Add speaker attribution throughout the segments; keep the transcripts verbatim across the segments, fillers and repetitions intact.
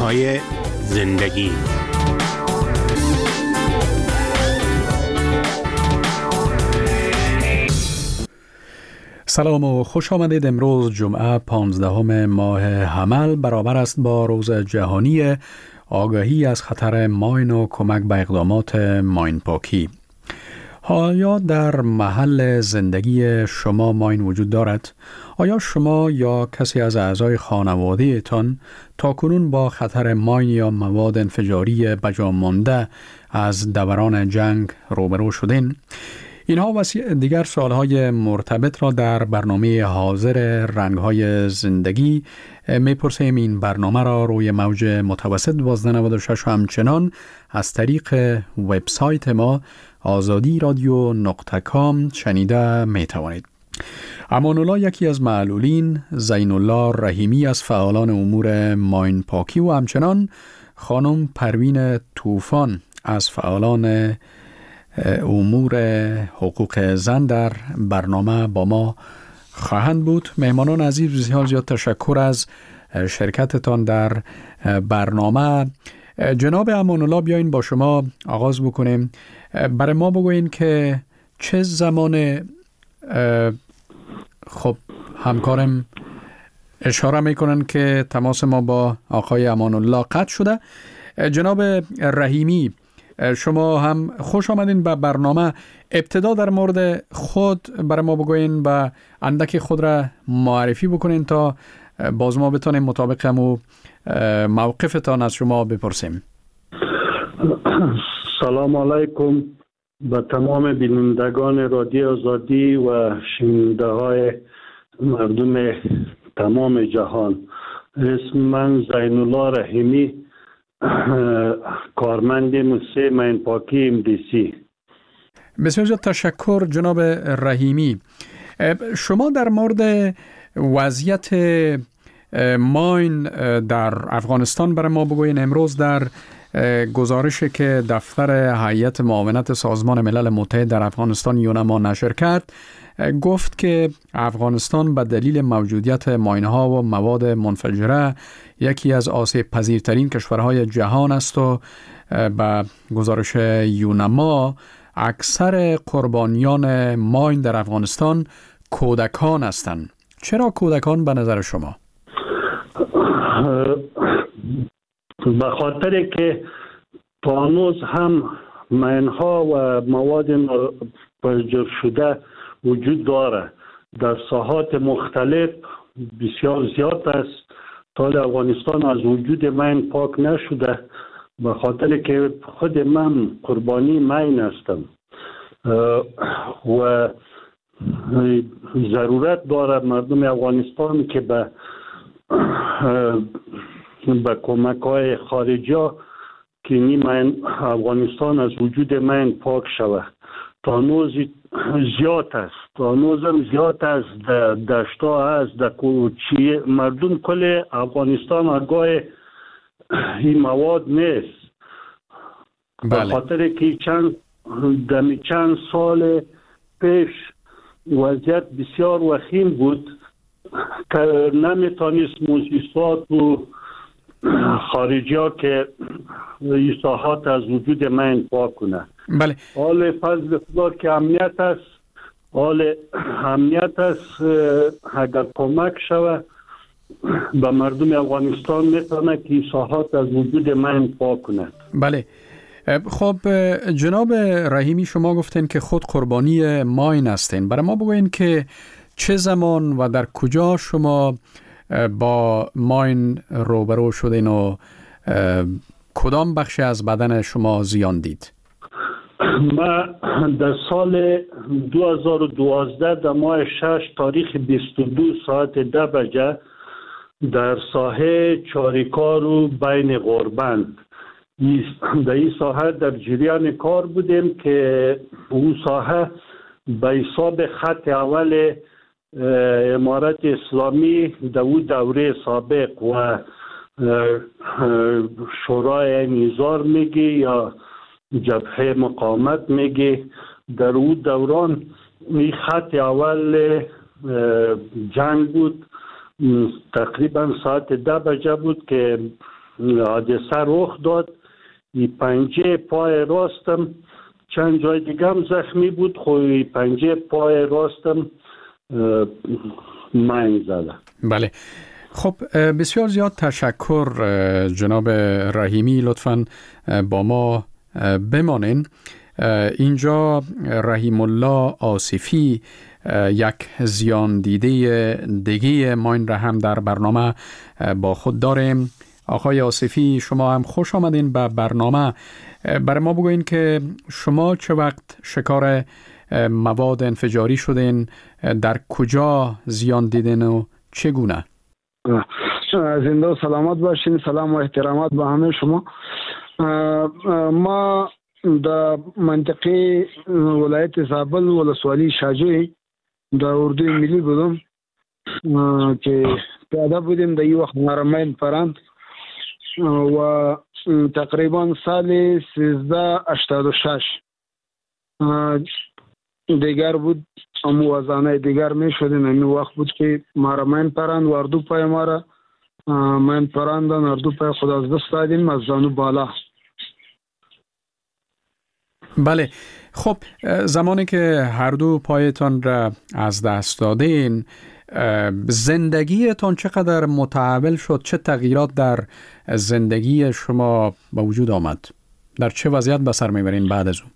Speaker 1: رازهای زندگی.
Speaker 2: سلام و خوش آمدید. امروز جمعه پانزدهم ماه حمل برابر است با روز جهانی آگاهی از خطر ماین و کمک به اقدامات ماین پاکی. آیا در محل زندگی شما ماین وجود دارد؟ آیا شما یا کسی از اعضای خانواده تان تاکنون با خطر ماین یا مواد انفجاری بجا مانده از دوران جنگ روبرو شدین؟ اینها و دیگر سوالهای مرتبط را در برنامه حاضر رنگهای زندگی میپرسیم. این برنامه را روی موج متوسط دوازده نود و شش و همچنان از طریق وبسایت ما آزادی رادیو نقطه کام شنیده میتوانید. امان الله یکی از معلولین، زین الله رحیمی از فعالان امور ماین پاکی و همچنان خانم پروین طوفان از فعالان امور حقوق زن در برنامه با ما خواهند بود. مهمانان عزیز، بسیار زیاد تشکر از شرکتتان در برنامه. جناب امان الله، بیاین با شما آغاز بکنیم. برای ما بگوین که چه زمان، خب همکارم اشاره میکنن که تماس ما با آقای امان الله قطع شده. جناب رحیمی، شما هم خوش آمدین به برنامه. ابتدا در مورد خود برای ما بگوین و اندکی خود را معرفی بکنین تا باز ما بتونیم مطابق همو موقفتان از شما بپرسیم.
Speaker 3: سلام علیکم به تمام بینندگان رادیو آزادی و شنونده های مردم تمام جهان. اسم من زین الله رحیمی، کارمند موسسه ماین پاکی ام دی سی.
Speaker 2: بسیار زیاد تشکر جناب رحیمی. شما در مورد وضعیت ماین در افغانستان برای ما بگوین. امروز در گزارشی که دفتر هیئت معاونت سازمان ملل متحد در افغانستان یونما نشر کرد، گفت که افغانستان به دلیل موجودیت ماین‌ها و مواد منفجره یکی از آسیب پذیرترین کشورهای جهان است و به گزارش یونما اکثر قربانیان ماین در افغانستان کودکان هستند. چرا کودکان به نظر شما؟
Speaker 3: به خاطر که تا هنوز هم ماین‌ها و مواد منفجر شده وجود داره در ساحات مختلف بسیار زیاد است. تا افغانستان از وجود ماین پاک نشده، به خاطر که خود من قربانی ماین هستم و ضرورت داره مردم افغانستان که به به کمک های خارجی ها که نیم افغانستان از وجود ماین پاک شود. تا هنوز زیاد است، تا هنوز هم زیاد است، در دشتا است، در کوچی مردم کل افغانستان آگاه این مواد نیست.
Speaker 2: بله.
Speaker 3: به خاطر که چند دمی چند سال پیش وضعیت بسیار وخیم بود که نمیتونست موسسات و خارجی ها که اصلاحات از وجود ماین پاک کنه.
Speaker 2: بله.
Speaker 3: حال فضل خدا که امنیت است، حال امنیت است، اگر کمک شود به مردم افغانستان میتونه که اصلاحات از وجود ماین پاک کنه.
Speaker 2: بله. خب جناب رحیمی، شما گفتین که خود قربانی ماین هستین. برای ما بگوین که چه زمان و در کجا شما با ماین روبرو شدین و کدام بخشی از بدن شما زیان دید؟
Speaker 3: من در سال دو هزار و دوازده در ماه شش تاریخ بیست و دو ساعت ده بجه در ساحه چاریکار و بین غربند در این ساحه در جریان کار بودیم که اون ساحه به حساب خط اول امارت اسلامی در اون دوره سابق و شورای نیزار میگی یا جبهه مقاومت میگی، در اون دوران این خط اول جنگ بود. تقریبا ساعت ده بجه بود که حادثه رخ داد. این پنجه پای راستم چند جای دیگه هم زخمی بود، خو پنجه پای راستم مین زده.
Speaker 2: بله. خب بسیار زیاد تشکر جناب رحیمی، لطفاً با ما بمانین. اینجا رحیم الله آصفی یک زیان دیده دیگه ماین را هم در برنامه با خود داریم. آقای آصفی، شما هم خوش آمدین به برنامه. برای ما بگوین که شما چه وقت شکار مواد انفجاری شدین، در کجا زیان دیدین و چگونه؟
Speaker 4: زنده و سلامت باشین. سلام و احترامات به همه شما. ما در منطقه ولایت زابل ولسوالی شاجوی در اردوی ملی بودم که پیاده بودیم در این وقت مرمین پرند و تقریبا سال سیزده هشتاد و شش دیگر بود. امو وزانه دیگر می شدین. امی وقت بود که مرمین پرند و اردو پای مارا من پراندن، اردو پای خود از دست دادیم از زانو بالا.
Speaker 2: بله. خب زمانی که هر دو پایتان را از دست دادین، زندگیتان چقدر متحول شد؟ چه تغییرات در زندگی شما به وجود آمد؟ در چه وضعیت به سر میبرین بعد از اون؟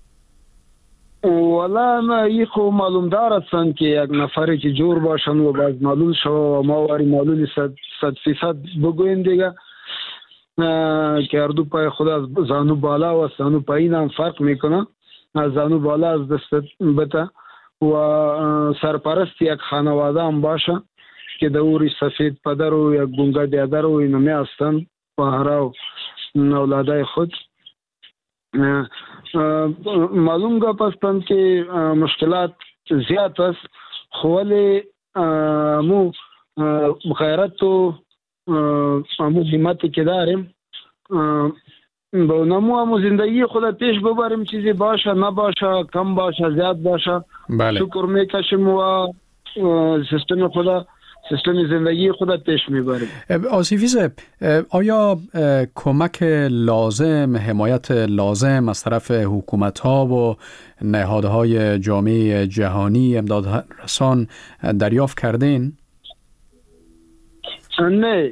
Speaker 4: والا ما این خو معلوم دارستن که یک نفری که جور باشن و باز معلول شو و ما واری معلولی صد, صد فیصد بگوین دیگه که اردو پای خود از زانو بالا و زانو پایین هم فرق میکنه. از زانو بالا از دست بته و سرپرست یک خانواده هم باشه که دوری سفید پدر و یک گونگا دیادر و اینمی هستن پهرا و اولادای خود. معلوم گپ هستند که مشکلات زیاد است، خو ولی مو غیرت و مو همتی که داریم با نمو همو زندگی خود پیش ببریم، چیزی باشه نباشه، کم باشه زیاد باشه.
Speaker 2: بله.
Speaker 4: شکر میکشیم و سیستم خود سیستم زندگی خود پیش میبریم.
Speaker 2: آصفی صاحب، آیا کمک لازم، حمایت لازم از طرف حکومت ها و نهادهای جامعه جهانی، امداد رسان دریافت کردین؟
Speaker 4: نه،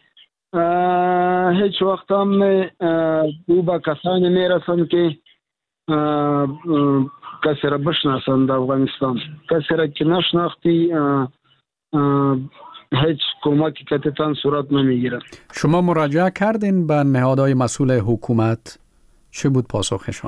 Speaker 4: هیچ وقت هم او با کسانی میرسن که کسی را بشناسن در افغانستان. کسی را که نشناختی هیچ کمکی کتتان صورت نمیگیرد.
Speaker 2: شما مراجعه کردین به نهادهای مسئول حکومت؟ چه بود پاسخشان؟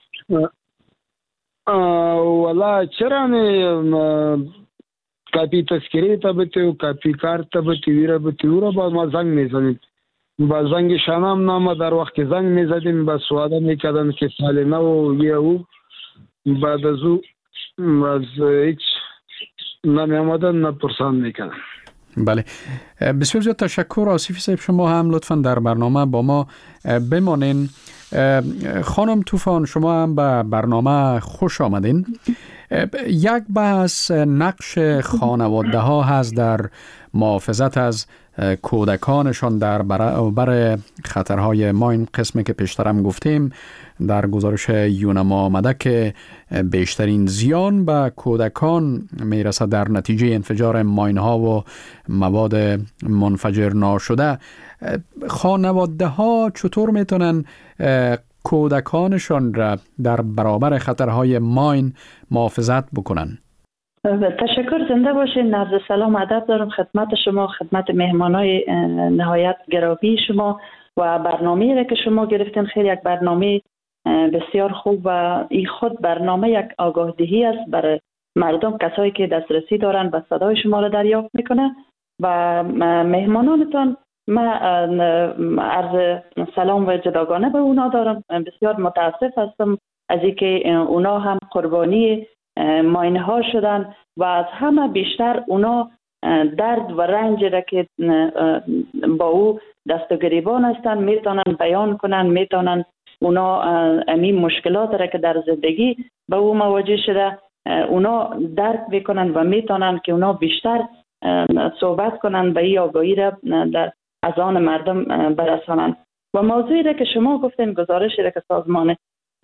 Speaker 4: والا چرا نه، کپی تذکری تا بتی و کپی کارت تا بتی ویرا بتی او را با ما زنگ میزنید. با زنگ شانم نامه در وقت که زنگ میزدیم با سواده میکردن که سال نو یه او بعد از او از هیچ نمی آمدن نپرسان میکردن.
Speaker 2: بله، بسیار زیاد تشکر آصفی صاحب. شما هم لطفاً در برنامه با ما بمانین. خانم طوفان، شما هم به برنامه خوش آمدین. یک بحث نقش خانواده ها هست در محافظت از کودکانشان در برابر خطرهای ماین. قسمی که پیشترم گفتیم در گزارش یونما آمده که بیشترین زیان به کودکان میرسه در نتیجه انفجار ماین ها و مواد منفجر ناشده. خانواده ها چطور میتونن کودکانشان را در برابر خطرهای ماین محافظت بکنن؟
Speaker 5: تشکر. زنده باشین. عرض سلام ادب دارم خدمت شما، خدمت مهمانای نهایت گرامی شما و برنامه‌ای را که شما گرفتین. خیلی یک برنامه بسیار خوب و این خود برنامه یک آگاهدهی است برای مردم، کسایی که دسترسی دارن و صدای شما را دریافت میکنه. و مهمانانتان ما عرض سلام و جداگانه به اونا دارم. بسیار متاسف هستم از اینکه اونا هم قربانی ماینه ها شدن و از همه بیشتر اونا درد و رنج را که با او دست و گریبان هستن میتونن بیان کنن، میتونن اونا این مشکلات را که در زندگی به او مواجه شده اونا درک بکنن و میتونن که اونا بیشتر صحبت کنن و این آگاهی را در از آن مردم برسانند. و موضوعی را که شما گفتین، گزارشی را که سازمان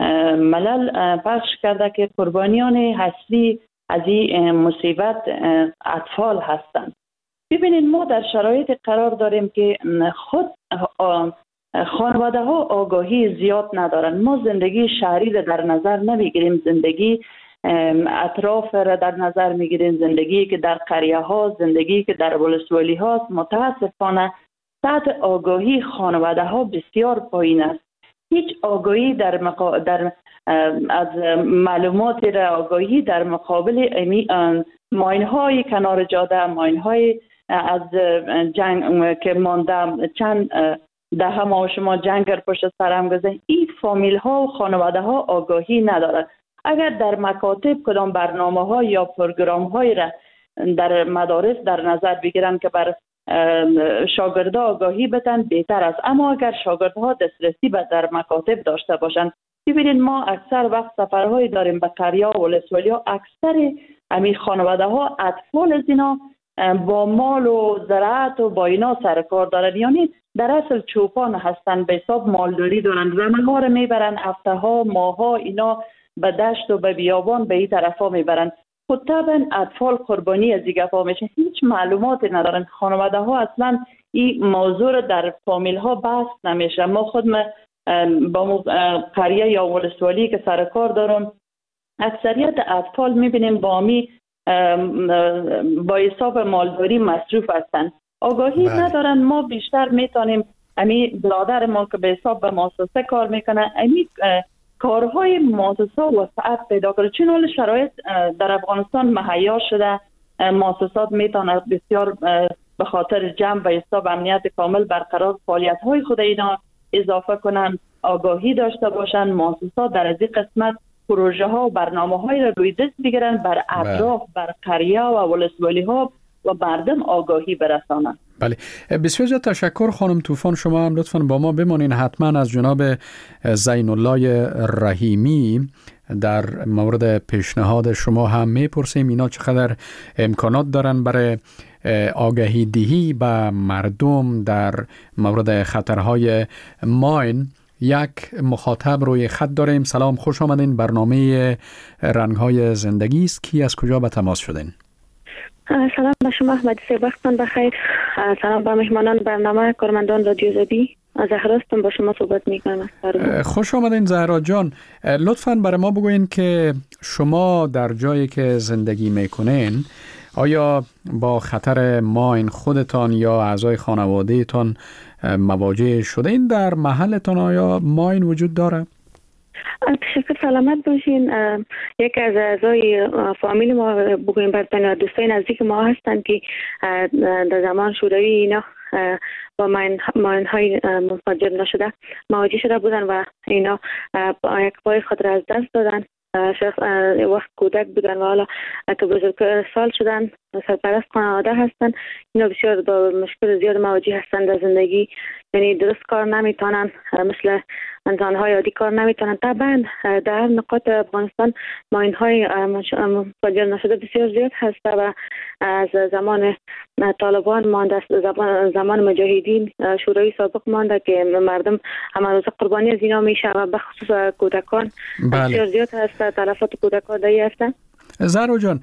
Speaker 5: ملل پخش کرده که قربانیان اصلی از این مصیبت اطفال هستند. ببینید ما در شرایط قرار داریم که خود خانواده ها آگاهی زیاد ندارند. ما زندگی شهری را در نظر نمیگیریم، زندگی اطراف را در نظر میگیریم، زندگی که در قریه ها، زندگی که در ولسوالی ها. متاسفانه سطح آگاهی خانواده ها بسیار پایین است. هیچ آگاهی در, مقا... در از معلومات را آگاهی در مقابل ماین های کنار جاده، ماین های از جنگ که مانده چند ده ماه شما جنگ پشت سرم گذاشت، این فامیل ها و خانواده ها آگاهی ندارد. اگر در مکاتب کدام برنامه ها یا پروگرام های را در مدارس در نظر بگیرن که بر شاگردها آگاهی بدن بهتر است. اما اگر شاگردها دسترسی به در مکاتب داشته باشند، ببینید ما اکثر وقت سفرهایی داریم به قریه و ولسوالی ها، اکثر همین خانواده ها اطفال از اینا با مال و زراعت و با اینا سر کار دارن، یعنی در اصل چوپان هستن، به حساب مالداری دارن، رمه ها رو میبرن، هفته ها ماه ها اینا به دشت و به بیابان به این طرف ها میبرن. خود طبعا اطفال قربانی از دیگه ها میشه، هیچ معلوماتی ندارن. خانواده ها اصلا این موضوع در فامیل ها بحث نمیشه. ما خود با قریه یا ولسوالی که سر کار دارم، اکثریت اطفال میبینیم با می با حساب مالداری مصروف هستن، آگاهی بله. ندارن. ما بیشتر میتونیم امی برادر ما که به حساب به مؤسسه کار میکنه، امی کارهای مؤسسه وسعت پیدا کنه، چون حال شرایط در افغانستان مهیا شده. مؤسسات میتونه بسیار به خاطر جمع و حساب امنیت کامل برقرار فعالیت های خود اینا اضافه کنن، آگاهی داشته باشن. مؤسسات در از این قسمت پروژه ها و برنامه های را روی دست بگیرن، بر اطراف بر قریه و ولسوالی ها و مردم آگاهی برسانن.
Speaker 2: بله، بسیار زیاد تشکر خانم طوفان. شما هم لطفاً با ما بمانین. حتما از جناب زین الله رحیمی در مورد پیشنهاد شما هم میپرسیم اینا چقدر امکانات دارن برای آگاهی دهی به مردم در مورد خطرهای ماین. یک مخاطب روی خط داریم. سلام، خوش آمدین. برنامه رنگ‌های زندگی است. کی از کجا به تماس شدین؟
Speaker 6: سلام به شما احمد صاحب، وقتتان بخیر. سلام به مهمانان برنامه، کارمندان رادیو زدی. زهرا هستم، با شما صحبت میکنم.
Speaker 2: خوش آمدین زهرا جان. لطفاً برای ما بگوین که شما در جایی که زندگی میکنین آیا با خطر ماین خودتان یا اعضای خانوادهتان مواجه شده این؟ در محلتان آیا ماین وجود داره؟
Speaker 6: تشکر، سلامت باشین. یکی از اعضای فامیل ما بگویم برتن دوستای نزدیک ما هستند که در زمان شوروی اینا با ماین های منفجر نشده مواجه شده بودن و اینا یک پای خود را از دست دادن. شخص وقت کودک بودن و حالا که بزرگ سال شدن، سرپرست خانواده هستن، اینا بسیار با مشکل زیاد مواجه هستند در زندگی. یعنی درست کار نمیتونن، مثل انسان‌های عادی کار نمیتونن. طبعا در نقاط افغانستان ماین‌های منفجر نشده بسیار زیاد هست و از زمان طالبان مانده است، زمان مجاهدین شوروی سابق مانده که مردم همه روز قربانی از اینا میشه و به خصوص کودکان بله. بسیار زیاد هست، تلفات کودکان دایی هستن.
Speaker 2: زهرا جان،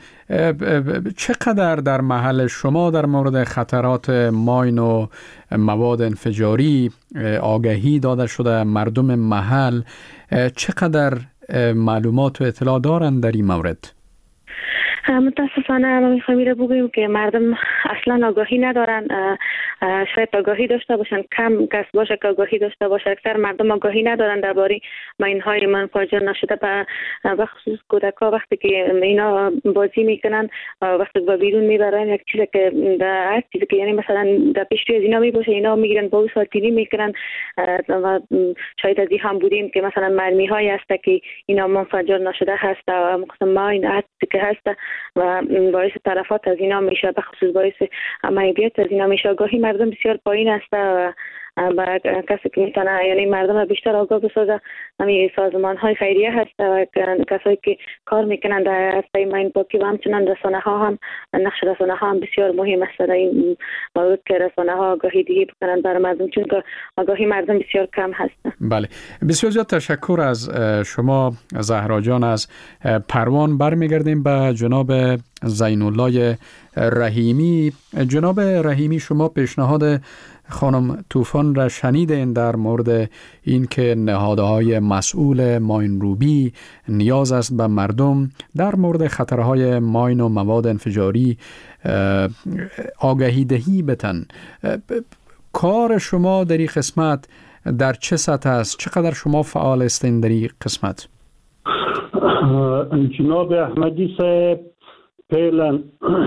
Speaker 2: چقدر در محل شما در مورد خطرات ماین و مواد انفجاری آگاهی داده شده؟ مردم محل چقدر معلومات و اطلاع دارند در این مورد؟
Speaker 6: متاسفانه ما میخوایم رو بگوییم که مردم اصلا آگاهی ندارن. شاید آگاهی داشته باشن، کم کس باشه که آگاهی داشته باشه. اکثر مردم آگاهی ندارن درباره ماین‌های منفجر نشده. به خصوص کودک‌ها وقتی که اینا بازی میکنن، وقتی به بیرون میبرن، یک چیزی که در هر چیزی که یعنی مثلا در پیش روی از اینا میباشه، اینا میگیرن با ساتینی میکنن و شاید از این هم بودیم که مثلا مرمی‌هایی هست که اینا منفجر نشده هست و مقصد ماین هست که هست و باعث تلفات از اینا میشه، به خصوص باعث عملیات از اینا میشه. آگاهی مردم بسیار پایین است و و کسی که میتونه یعنی مردم بیشتر آگاه بسازه همین سازمان های خیریه هست و کسایی که کار میکنن در حوزه ماین پاکی و همچنان رسانه ها هم نقش رسانه ها هم بسیار مهم است در این مورد که رسانه ها آگاهی دهی بکنن برای مردم، چون که آگاهی مردم بسیار کم هست.
Speaker 2: بله، بسیار زیاد تشکر از شما زهرا جان. از پروان برمیگردیم به جناب زین الله رحیمی. جناب رحیمی، شما پیشنهاد خانم طوفان را شنیدین در مورد اینکه نهادهای مسئول ماین روبی نیاز است به مردم در مورد خطرهای ماین و مواد انفجاری آگاهی دهی بتن. کار شما در این قسمت در چه سطح است؟ چقدر شما فعال هستین در این قسمت؟
Speaker 3: جناب احمدی صاحب فعلا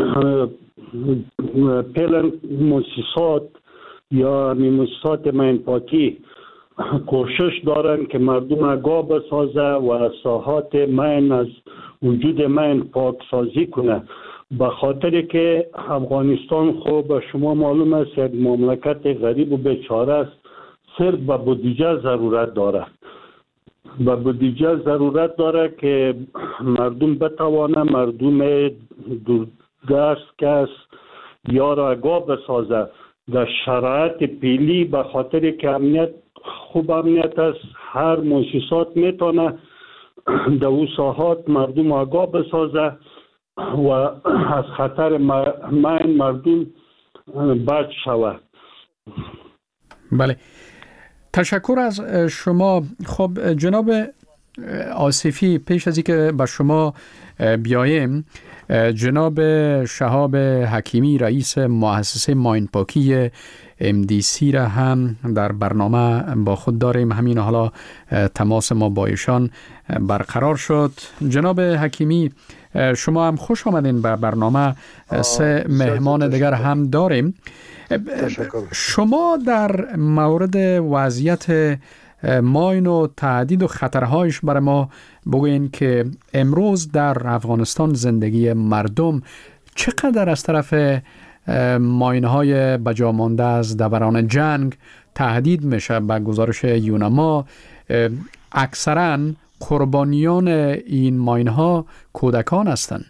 Speaker 3: فعلا مؤسسات یا مؤسسات ماین پاکی کوشش دارن که مردم آگاه بسازه و ساحات ماین از وجود ماین پاک سازی کنه، به خاطر که افغانستان خوب به شما معلوم است یک مملکت غریب و بیچاره است، صرف به بودجه ضرورت داره به بودجه ضرورت داره که مردم بتوانه مردم دوردست کس یا را آگاه بسازه در شرایط پیلی، به خاطر که امنیت خوب امنیت است. هر مؤسسات میتونه در او ساحات مردم آگاه بسازه و از خطر ماین مردم بچ شود.
Speaker 2: بله، تشکر از شما. خب جناب آصفی، پیش از اینکه به شما بیایم، جناب شهاب حکیمی رئیس مؤسسه ماین پاکی ام دی سی را هم در برنامه با خود داریم. همین حالا تماس ما با ایشان برقرار شد. جناب حکیمی، شما هم خوش آمدین به برنامه. سه مهمان دیگر هم داریم.
Speaker 7: تشکر.
Speaker 2: شما در مورد وضعیت ماین و تهدید و خطرهایش برای ما بگوین که امروز در افغانستان زندگی مردم چقدر از طرف ماین‌های بجا مانده از دوران جنگ تهدید میشه. به گزارش یونما اکثراً قربانیان این ماین‌ها کودکان هستند.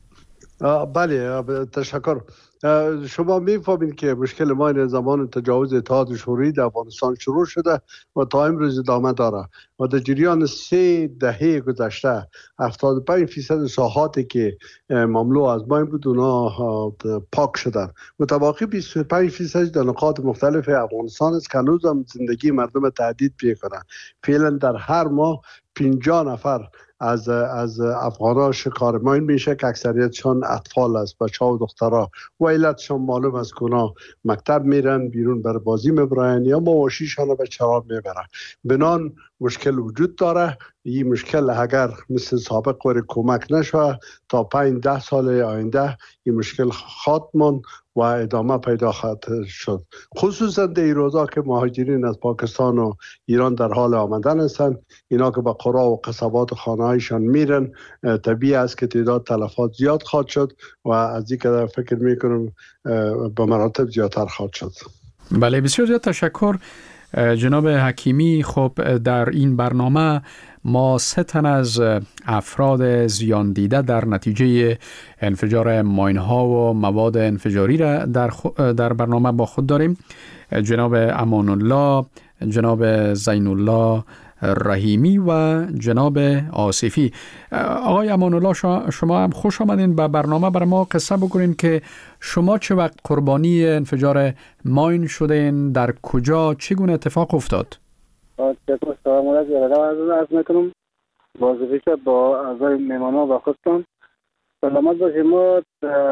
Speaker 7: بله، تشکر. شما میفهمید که مشکل ماین زمان تجاوز اتحاد شوروی در افغانستان شروع شده و تا امروز ادامه داره و در جریان سه دهه گذشته هفتاد و پنج فیصد ساحاتی که مملو از ماین بود اونا پاک شدن. متباقی بیست و پنج فیصد در نقاط مختلف افغانستان است که هنوز هم زندگی مردم تهدید میکنه. فعلا در هر ماه پنجاه نفر از از افغان‌ها شکار ماین میشه که اکثریتشان اطفال است، بچه‌ها و دخترها، و علتشان معلوم است که اونا مکتب میرن، بیرون بر بازی میبرن یا مواشیشان به شراب میبرن. بنان مشکل وجود داره. این مشکل اگر مثل سابق وری کمک نشه تا پنج ده سال آینده این مشکل خاتمان و ادامه پیدا خواهد شد، خصوصا در این روزا که مهاجرین از پاکستان و ایران در حال آمدن هستند. اینا که به قرا و قصبات و خانه‌هایشان میرن، طبیعی است که تعداد تلفات زیاد خواهد شد و از این که فکر میکنم به مراتب زیادتر خواهد شد.
Speaker 2: بله، بسیار زیاد تشکر جناب حکیمی. خب در این برنامه ما سه تن از افراد زیان دیده در نتیجه انفجار ماین ها و مواد انفجاری را در, در برنامه با خود داریم. جناب امان الله، جناب زین الله رحیمی و جناب آصفی. آقای امان الله، شما هم خوش آمدین به برنامه. برای ما قصه بکنین که شما چه وقت قربانی انفجار ماین شدین، در کجا، چگونه اتفاق افتاد؟
Speaker 8: سلام علیکم. عرض میکنم با وظیفه با اعضای مهمانان و خودتان سلامت باشید. ما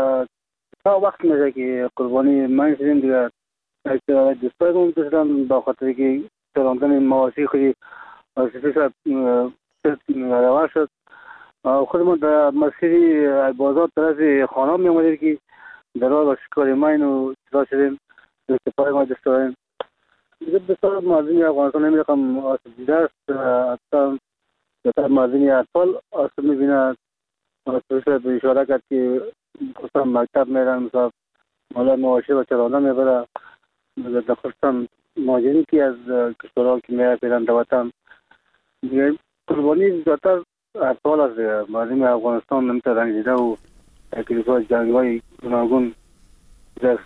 Speaker 8: تا وقت میشه که قربانی ماین شدیم دیگه. دوستای من داشتن با خاطر که تراندن مواشی خودی وظیفه شد روان شد. خودمون در مسیری بازار طرف خانه می اومدیم که در حال شکار ماین و چیزا شدیم. استفاده ما دستاریم دیگه بسیار مردمی افغانستان نمیرقم آسیب دیده است. حتی بسیار مردمی اطفال آسیب میبیند. آسیب به اشاره کرد که خصوصا مکتب میرن، مثلا مالا مواشی و چراندن میبره. در خصوصا مهاجرین که از کشورها که میره پیرن در وطن دیگه قربانی زیادتر اطفال است دیگه. مردم افغانستان نمیتونه رنجیده و تکلیفات جنگ‌های گوناگون دست.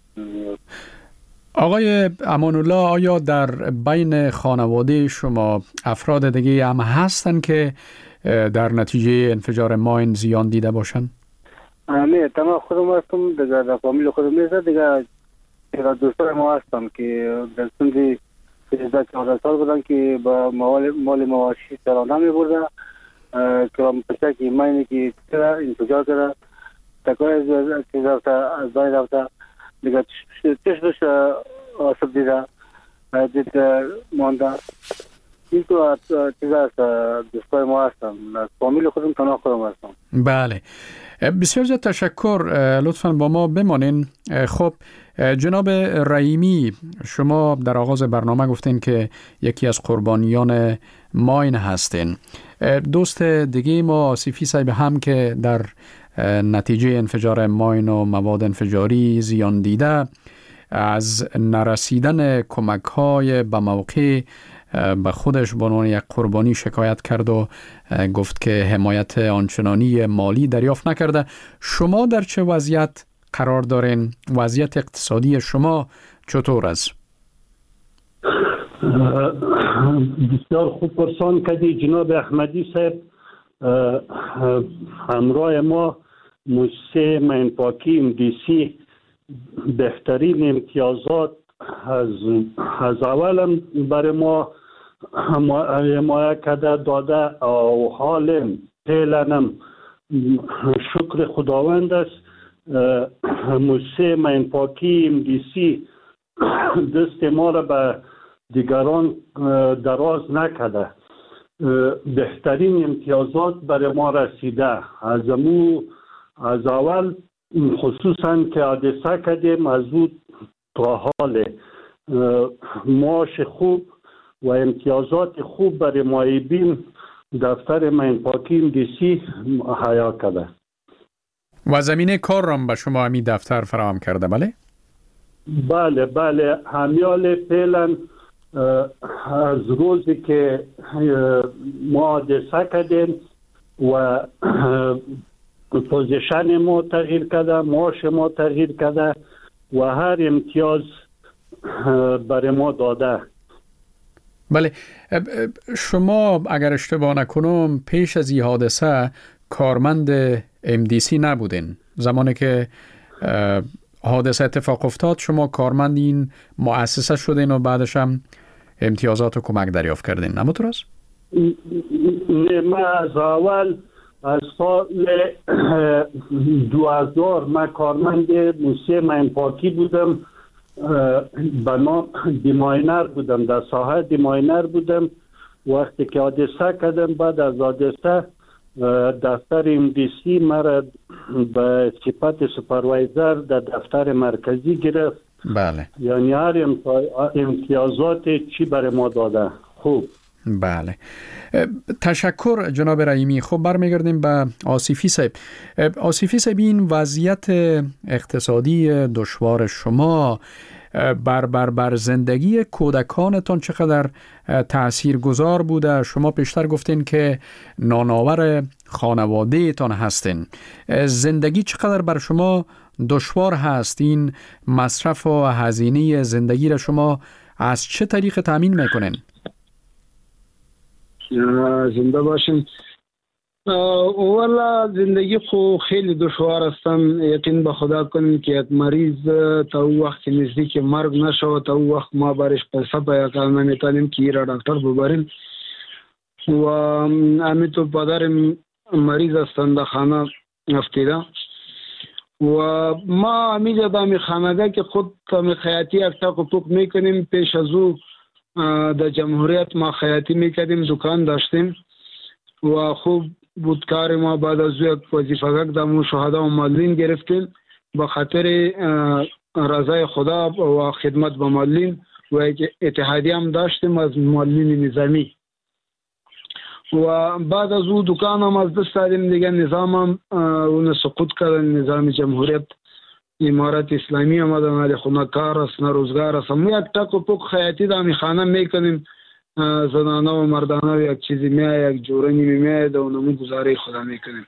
Speaker 2: آقای امان الله، آیا در بین خانواده شما افراد دیگه هم هستن که در نتیجه انفجار ماین زیان دیده باشن؟
Speaker 8: نه، تمام خودم هستم دیگه، در فامیل خودم نیست دیگه. چرا دوستان ما هستن که در سنی سیزده چهارده سال بودن که با مال مال مواشی سرانه می برده که پشت که ماینی که چرا انفجار کرده تکای از چیز رفته از دای رفته دیگه چش دوش آسب دیده دید مانده. این تو چیز هست دوستای ما هستن، فامیل خودم تنها خودم هستم.
Speaker 2: بله، بسیار زیاد تشکر. لطفاً با ما بمانین. خب جناب رحیمی، شما در آغاز برنامه گفتین که یکی از قربانیان ماین هستین. دوست دیگه ما آصفی صاحب هم که در نتیجه انفجار ماین و مواد انفجاری زیان دیده، از نرسیدن کمک های به موقع به خودش به عنوان یک قربانی شکایت کرد و گفت که حمایت آنچنانی مالی دریافت نکرده. شما در چه وضعیت قرار دارین؟ وضعیت اقتصادی شما چطور است؟
Speaker 3: بسیار خوب پرسان کردی جناب احمدی صاحب. همراه ما مؤسسه ماین پاکی ام دی سی بهترین امتیازات از از اول برای ما حمایت کرده داده و حال فعلا شکر خداوند است. مؤسسه ماین پاکی ام دی سی دست ما را به دیگران دراز نکرده، بهترین امتیازات برای ما رسیده. از امو از اول خصوصا که حادثه کردیم از او تا حال معاش خوب و امتیازات خوب برای معیبین دفتر ماین پاکی ام دی سی حیا کرده
Speaker 2: و زمینه کار را به شما همین دفتر فراهم کرده. بله
Speaker 3: بله بله همیال فعلا از روزی که ما حادثه کردیم و پوزیشن ما تغییر کرده، معاش ما تغییر کرده و هر امتیاز برای ما داده.
Speaker 2: بله، شما اگر اشتباه نکنم پیش از این حادثه کارمند ام دی سی نبودین. زمانی که حادثه اتفاق افتاد شما کارمند این مؤسسه شدین و بعدش هم امتیازات و کمک دریافت کردین، همونطور است؟
Speaker 3: نه، من از اول از سال دو هزار من کارمند مؤسسه ماین پاکی بودم، به نام دیماینر بودم، در ساحه دیماینر بودم. وقتی که حادثه کردم بعد از حادثه دفتر ام دی سی مرا به صفت سوپروایزر در دفتر مرکزی گرفت.
Speaker 2: بله،
Speaker 3: یعنی هر امتیازات چی برای ما داده. خوب،
Speaker 2: بله، تشکر جناب رحیمی. خب برمیگردیم به آصفی صاحب. آصفی صاحب، این وضعیت اقتصادی دشوار شما بر بر بر زندگی کودکانتان چقدر تأثیر گذار بوده؟ شما پیشتر گفتین که نانآور خانواده تان هستین. زندگی چقدر بر شما دشوار هست؟ این مصرف و هزینه زندگی را شما از چه طریق تأمین میکنین؟
Speaker 4: زنده باشین. والا زندگی خو خیلی دشوار هستن. یقین به خدا کنیم که یک مریض تا او وقت نزدیک مرگ نشود تا او وقت ما برش پیسه پیدا کنیم نمیتونیم که را دکتر ببریم. و امی تو پدر مریض هستند در خانه افتیده و ما امیجا در می خانگاه که خود می خیاطی اکتا حقوق میکنیم. پیش از او در جمهوریت ما خیاطی میکردیم، دکان داشتیم و خوب بود کار ما. بعد از او یک وظیفه‌گک در شهدا و معلولین گرفتیم به خاطر رضای خدا و خدمت به معلولین و یک اتحادیه هم داشتیم از معلولین نظامی. و بعد از او دکان هم از دست دادیم دیگه. نظام هم اون سقوط کردن، نظام جمهوریت امارت اسلامی آمدن ولی خب نه کار است نه روزگار است. ما یک تک و پک خیاطی در میخانه میکنیم، زنانه و مردانه و یک چیزی میاد، یک جورنی میاد و نمو گزاره خدا میکنیم.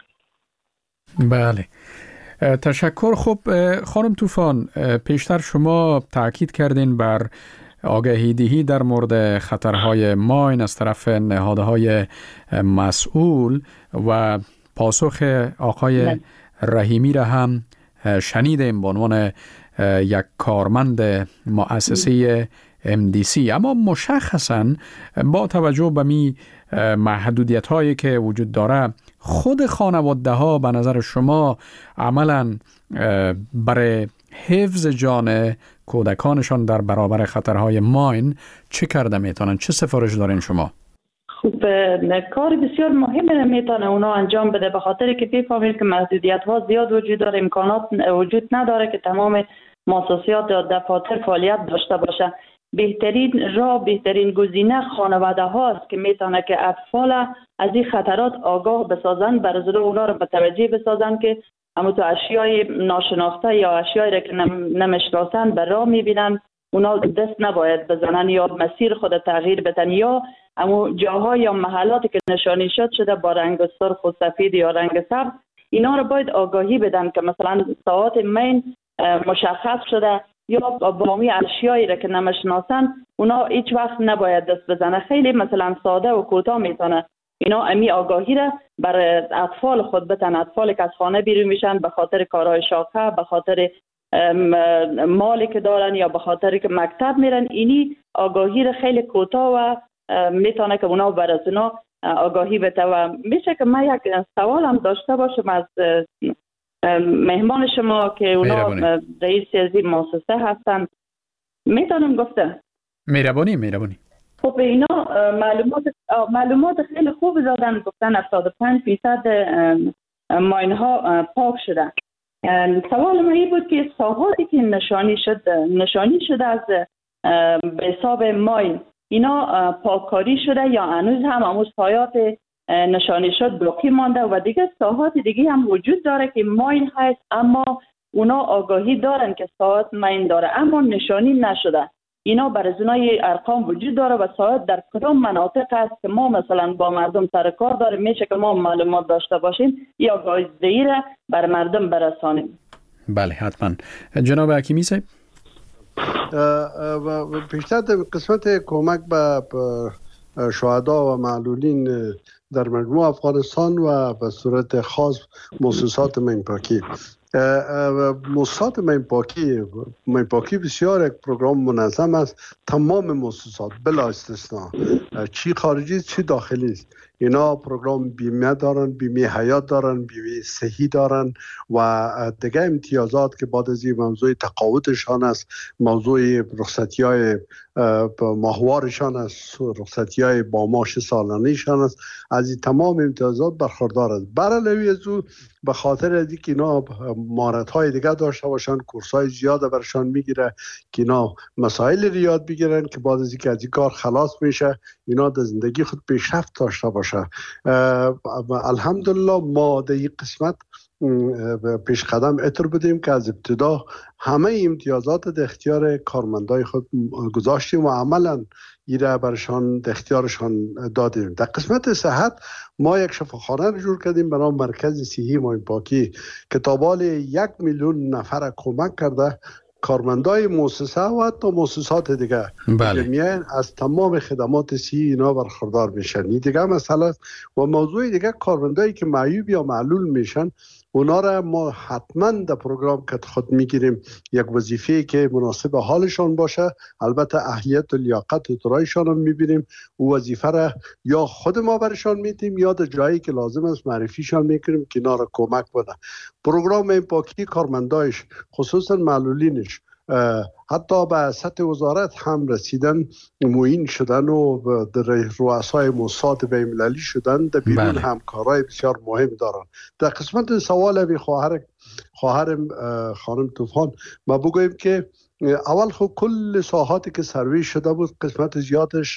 Speaker 2: بله، تشکر. خب خانم طوفان، پیشتر شما تاکید کردین بر آگاهی دهی در مورد خطرهای ماین از طرف نهادهای مسئول و پاسخ آقای رحیمی را هم شنیدیم به عنوان یک کارمند مؤسسه ام دی سی. اما مشخصاً با توجه به می محدودیت هایی که وجود داره، خود خانواده ها به نظر شما عملاً برای حفظ جان کودکانشان در برابر خطرهای ماین چه کرده میتونن؟ چه سفارش دارین شما؟
Speaker 5: خب کار بسیار مهم میتونه اونا انجام بده، به خاطر که بفهمید که محدودیت ها زیاد وجود داره، امکانات وجود نداره که تمام مؤسسات یا دفاتر فعالیت داشته باشه. بهترین راه، بهترین گزینه خانواده هاست که میتونه که اطفال از این خطرات آگاه بسازن، برای اونا رو متوجه بسازن که اما تو اشیای ناشناخته یا اشیایی را که نمیشناسن به راه میبینن، اونا دست نباید بزنن یا مسیر خود تغییر بدن، یا اما جاها یا محلاتی که نشانی شد شده با رنگ سرخ و سفید یا رنگ سبز، اینا رو باید آگاهی بدن که مثلا ساعات مین مشخص شده یا بامی اشیایی را که نمیشناسن اونا هیچ وقت نباید دست بزنه. خیلی مثلا ساده و کوتاه میتونه اینا امی آگاهی را برای اطفال خود بتن، اطفالی که از خانه بیرون میشن به خاطر کارهای شاقه، به خاطر مالی که دارن یا به خاطر که مکتب میرن، اینی آگاهی را خیلی کوتاه و میتونه که اونا برای اونا آگاهی بده. و میشه که من یک سوال هم داشته باشم از مهمان شما که اونا رئیس از این مؤسسه هستن، میتونم گفته؟
Speaker 2: مهربانی مهربانی.
Speaker 5: خب اینا معلومات معلومات خیلی خوب دادن، گفتن هفتاد و پنج درصد ماین ها پاک شده. سوال من این بود که ساحاتی که نشانی شد نشانی شده از به حساب ماین، اینا پاککاری شده یا هنوز هم همون ساحات نشانی شد باقی مانده و دیگه ساحات دیگه هم وجود داره که ماین هست اما اونا آگاهی دارن که ساحات ماین داره اما نشانی نشده؟ اینا برای زنای ارقام وجود داره و ساعت در کدام مناطق است که ما مثلا با مردم سر کار داریم، میشه که ما معلومات داشته باشیم یا آگاهی را بر مردم برسانیم؟
Speaker 2: بله حتما. جناب حکیمی صاحب،
Speaker 7: بیشتر قسمت کمک به شهدا و معلولین در مجموع افغانستان و به صورت خاص مؤسسات مینپاکی مؤسسات مینپاکی مینپاکی بسیار یک پروگرام منظم است. تمام مؤسسات بلا استثنا، چی خارجی چی داخلی است، اینا پروگرام بیمه دارن، بیمه حیات دارن، بیمه صحی دارن و دیگه امتیازات که بعد از این موضوع تقاعدشان است، موضوع رخصتی‌های ماهوارشان است، رخصتی‌های با معاش سالانه‌شان است، از این تمام امتیازات برخوردار است. برعلاوه از او به خاطر از اینکه اینا مهارت‌های دیگه داشته باشن، کورس‌های زیاد برشان میگیره که اینا مسائل رو یاد بگیرن که بعد از اینکه از این کار خلاص میشه اینا در زندگی خود پیشرفت داشته باشه. الحمدلله ما در این قسمت پیش قدم اتر بودیم که از ابتدا همه امتیازات در اختیار کارمندای خود گذاشتیم و عملا ایره برشان در اختیارشان دادیم. در قسمت صحت ما یک شفاخانه رو جور کردیم به نام مرکز صحی ماینپاکی که تا بال یک میلیون نفر کمک کرده، کارمندای مؤسسه و حتی مؤسسات دیگه جمعیت از تمام خدمات صحی اینا برخوردار میشن. این دیگه مسئله و موضوع دیگه کارمندایی که معیوب یا معلول میشن اونا را ما حتما در پروگرام که خود میگیریم، یک وظیفه که مناسب حالشان باشه، البته اهلیت و لیاقت و ترایشان هم میبینیم، او وظیفه را یا خود ما برشان میدیم یا در جایی که لازم است معرفیشان میکنیم که اینا را کمک بده. پروگرام ماینپاکی کارمندایش خصوصا معلولینش حتی به سطح وزارت هم رسیدن، معین شدن و در رؤسای مؤسسات بین‌المللی شدن، در بیرون بله. همکارای بسیار مهم دارن. در قسمت سوال بی خواهر خواهر خانم طوفان ما بگویم که اول خب کل ساحاتی که سروی شده بود قسمت زیادش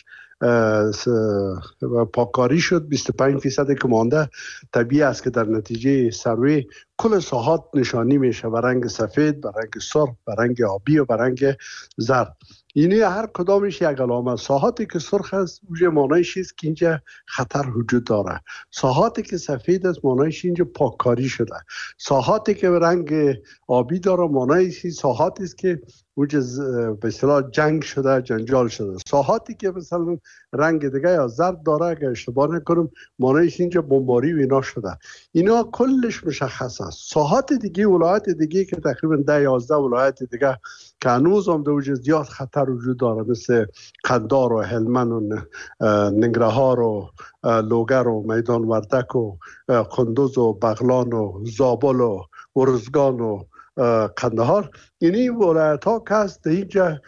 Speaker 7: پاککاری شد، بیست و پنج درصد که مانده طبیعی است که در نتیجه سروی کل ساحات نشانی میشه به رنگ سفید، به رنگ سرخ، به رنگ آبی و به رنگ زرد. اینی هر کدامش یک علامه. ساحاتی که سرخ است اونجا معنیش است که اینجا خطر وجود داره. ساحاتی که سفید است معنیش اینجا پاککاری شده. ساحاتی که رنگ آبی داره معنیش ساحاتی است که اونجا به اصطلاح جنگ شده، جنجال شده. ساحاتی که مثلا رنگ دیگه یا زرد داره اگه اشتباه نکنم معنیش اینجا بمباری و اینا شده. اینا کلش مشخص است. ساحات دیگه، ولایت دیگه که تقریبا ده یازده ولایت دیگه که هنوز هم در زیاد خطر وجود داره، مثل قندار و هلمند و ننگرهار و لوگر و میدان وردک و کندوز و بغلان و زابل و ارزگان و قندهار. اینی ولایت ها که هست اینجا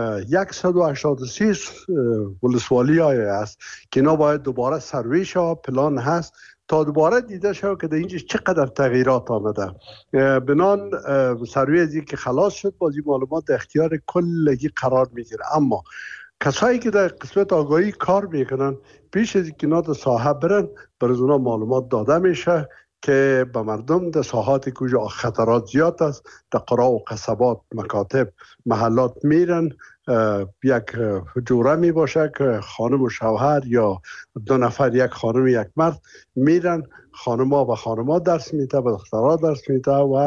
Speaker 7: صد و هشتاد و سه ولسوالی های هست که اینا باید دوباره سروی شد. پلان هست تا دوباره دیده شد که در اینجا چقدر تغییرات آمده. بنان سروی از که خلاص شد بازی معلومات در اختیار کلگی قرار میگیره. اما کسایی که در قسمت آگاهی کار میکنن پیش از اینکه اینا در ساحه برن بر از اونا معلومات داده میشه که به مردم در ساحاتی که خطرات زیاد است در قرا و قصبات، مکاتب، محلات میرن. یک جوره می باشه که خانم و شوهر یا دو نفر، یک خانم یک مرد میرن، خانم‌ها و خانم‌ها درس میده، به دخترها درس میده و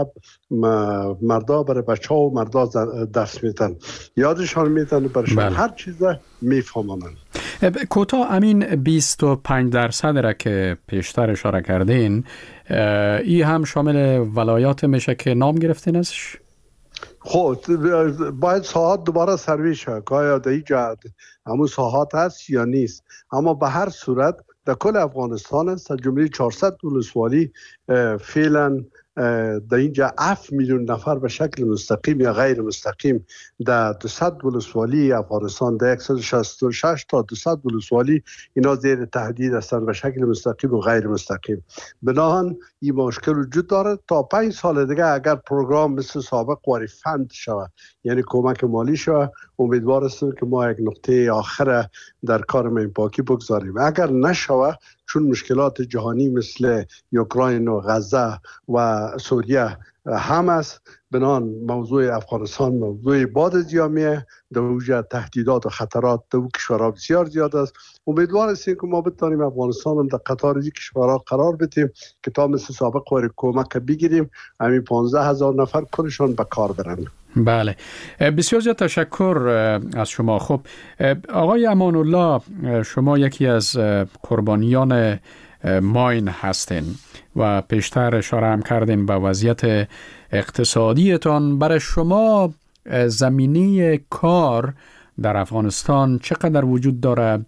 Speaker 7: مردا برای بچه ها و مردا درس میدن، یادشان میدن، برشان بله. هر چیز میفهمن.
Speaker 2: کوتاه امین بیست و پنج درصد را که پیشتر اشاره کردین، ای هم شامل ولایات میشه که نام گرفتین ازش؟
Speaker 7: خب باید ساحات دوباره سروی شد که آیا در اینجا همون ساحات هست یا نیست. اما به هر صورت در کل افغانستان است، جمله چهارصد ولسوالی فعلا در اینجا هفت میلیون نفر به شکل مستقیم یا غیر مستقیم در دویست ولسوالی افغانستان، در صد و شصت و شش تا دویست ولسوالی اینا زیر تهدید هستند به شکل مستقیم و غیر مستقیم. بناهن این مشکل وجود داره. تا پنج سال دیگه اگر پروگرام مثل سابق واری فند شود، یعنی کمک مالی شود، امیدوار هستیم که ما یک نقطه آخر در کار مینپاکی بگذاریم. اگر نشود، چون مشکلات جهانی مثل اوکراین و غزه و سوریه هم است، بنان موضوع افغانستان موضوع باد زیامیه، در اوجه تهدیدات و خطرات در کشورها بسیار زیاد است. امیدوار هستیم که ما بتانیم افغانستان هم در قطار این کشورها قرار بدیم که تا مثل سابق واری کمک بگیریم، همین پانزده هزار نفر کلشان به کار برن.
Speaker 2: بله، بسیار زیاد تشکر از شما. خب آقای امان الله، شما یکی از قربانیان ماین هستین و پیشتر اشاره هم کردین به وضعیت اقتصادیتان. برای شما زمینه کار در افغانستان چقدر وجود داره؟